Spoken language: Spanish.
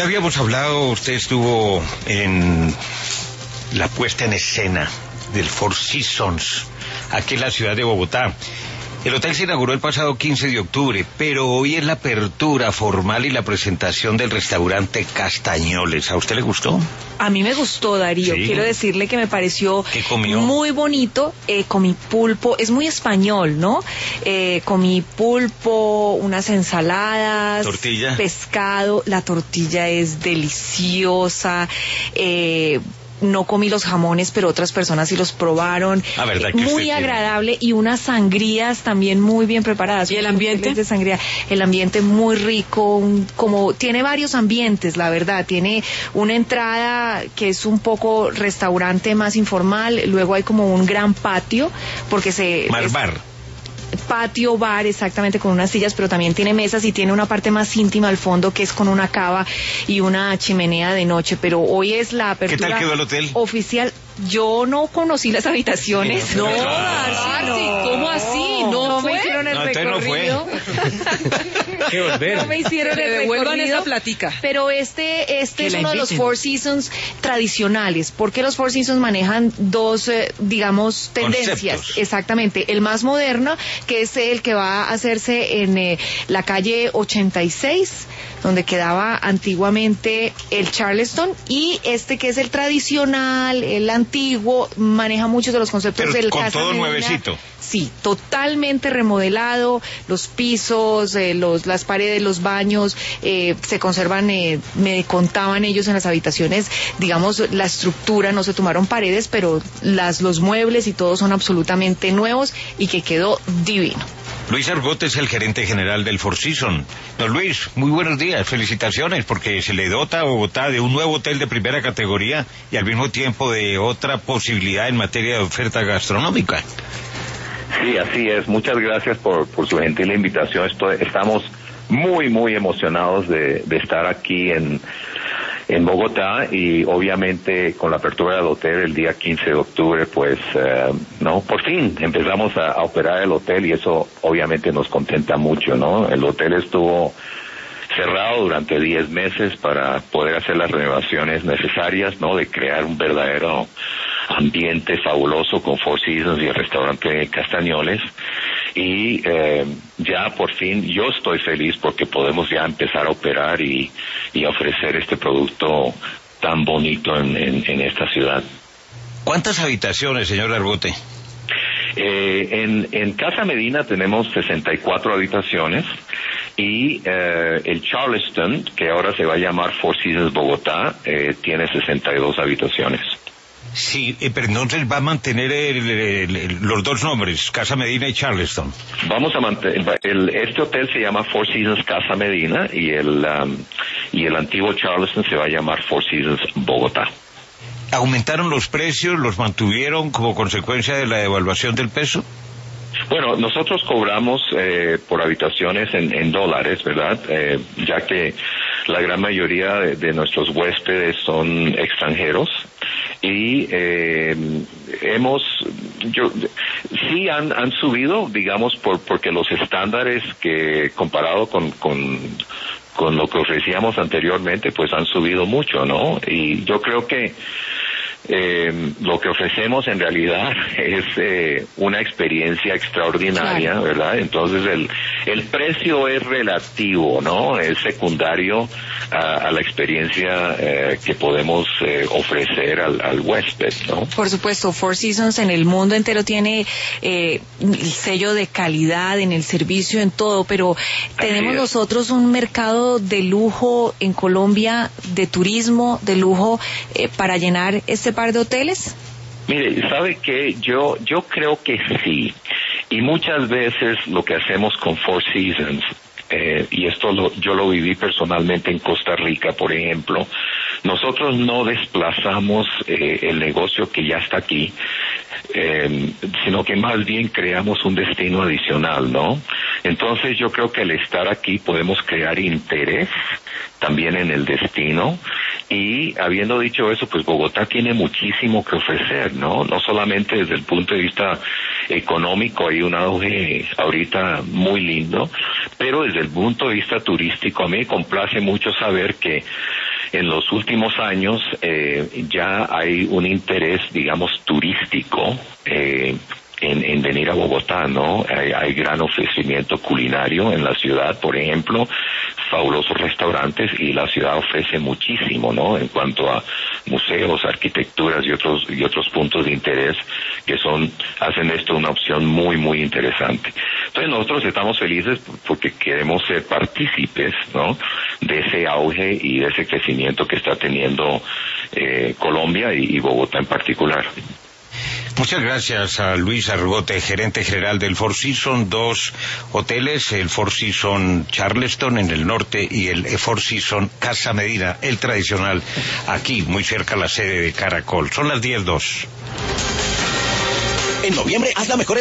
Ya habíamos hablado, usted estuvo en la puesta en escena del Four Seasons, aquí en la ciudad de Bogotá. El hotel se inauguró el pasado 15 de octubre, pero hoy es la apertura formal y la presentación del restaurante Castañoles. ¿A usted le gustó? A mí me gustó, Darío. Sí. Quiero decirle que me pareció muy bonito. Comí pulpo, es muy español, ¿no? Comí pulpo, unas ensaladas, tortilla, pescado. La tortilla es deliciosa. No comí los jamones, pero otras personas sí los probaron. Ah, ¿verdad que muy agradable y unas sangrías también muy bien preparadas. ¿Y el ambiente? De sangría. El ambiente muy rico, como tiene varios ambientes, la verdad. Tiene una entrada que es un poco restaurante más informal, luego hay como un gran patio, porque bar. Patio bar, exactamente, con unas sillas, pero también tiene mesas y tiene una parte más íntima al fondo que es con una cava y una chimenea de noche. Pero hoy es la apertura. ¿Qué tal quedó el hotel? Oficial. Yo no conocí las habitaciones. Sí, No, no. Darcy, ¿cómo así? ¿No me fue? hicieron el recorrido. ¿Qué volver? No me hicieron Que el devuelvan recorrido. esa platica. Pero este es la uno de los inviten. Four Seasons tradicionales, porque los Four Seasons manejan dos, digamos, tendencias. Conceptos. Exactamente. El más moderno, que es el que va a hacerse en la calle 86, donde quedaba antiguamente el Charleston, y este que es el tradicional, el antiguo, maneja muchos de los conceptos Pero del con Casa todo Medina. nuevecito. Sí, totalmente remodelado, los pisos, las paredes, los baños, se conservan, me contaban ellos en las habitaciones, digamos, la estructura, no se tomaron paredes, pero los muebles y todo son absolutamente nuevos y que quedó divino. Luis Argote es el gerente general del Four Seasons. Don Luis, muy buenos días, felicitaciones, porque se le dota a Bogotá de un nuevo hotel de primera categoría y al mismo tiempo de otra posibilidad en materia de oferta gastronómica. Sí, así es. Muchas gracias por su gentil invitación. Estamos muy emocionados de estar aquí en Bogotá, y obviamente con la apertura del hotel el día 15 de octubre, pues, por fin empezamos a operar el hotel, y eso obviamente nos contenta mucho, ¿no? El hotel estuvo cerrado durante 10 meses para poder hacer las renovaciones necesarias, ¿no? De crear un verdadero ambiente fabuloso con Four Seasons y el restaurante Castañoles. Y ya por fin yo estoy feliz porque podemos ya empezar a operar y ofrecer este producto tan bonito en esta ciudad. ¿Cuántas habitaciones, señor Argote? En Casa Medina tenemos 64 habitaciones, y el Charleston, que ahora se va a llamar Four Seasons Bogotá, tiene 62 habitaciones. Sí, pero entonces va a mantener los dos nombres, Casa Medina y Charleston. Vamos a mantener, este hotel se llama Four Seasons Casa Medina, y el antiguo Charleston se va a llamar Four Seasons Bogotá. ¿Aumentaron los precios, los mantuvieron como consecuencia de la devaluación del peso? Bueno, nosotros cobramos por habitaciones en dólares, ¿verdad? Ya que la gran mayoría de nuestros huéspedes son extranjeros, y sí han subido, digamos, porque los estándares que comparado con lo que ofrecíamos anteriormente, pues han subido mucho, ¿no? Y yo creo que lo que ofrecemos en realidad es una experiencia extraordinaria, claro, ¿verdad? Entonces el precio es relativo, ¿no? Es secundario a la experiencia que podemos ofrecer al huésped, ¿no? Por supuesto, Four Seasons en el mundo entero tiene el sello de calidad en el servicio, en todo, pero tenemos nosotros un mercado de lujo en Colombia, de turismo, de lujo, para llenar este par de hoteles. Mire, ¿sabe qué? Yo creo que sí. Y muchas veces lo que hacemos con Four Seasons, y esto yo lo viví personalmente en Costa Rica, por ejemplo, nosotros no desplazamos el negocio que ya está aquí, sino que más bien creamos un destino adicional, ¿no? Entonces yo creo que al estar aquí podemos crear interés también en el destino. Y habiendo dicho eso, pues Bogotá tiene muchísimo que ofrecer, ¿no? No solamente desde el punto de vista económico, hay un auge ahorita muy lindo, pero desde el punto de vista turístico a mí me complace mucho saber que en los últimos años ya hay un interés, digamos, turístico en venir a Bogotá, ¿no? Hay gran ofrecimiento culinario en la ciudad, por ejemplo, fabulosos restaurantes, y la ciudad ofrece muchísimo, ¿no? En cuanto a museos, arquitecturas y otros puntos de interés que hacen esto una opción muy, muy interesante. Entonces nosotros estamos felices porque queremos ser partícipes, ¿no? De ese auge y de ese crecimiento que está teniendo Colombia y Bogotá en particular. Muchas gracias a Luis Argote, gerente general del Four Seasons, 2 hoteles, el Four Seasons Charleston en el norte y el Four Seasons Casa Medina, el tradicional, aquí muy cerca a la sede de Caracol. Son las 10:02. En noviembre haz la mejor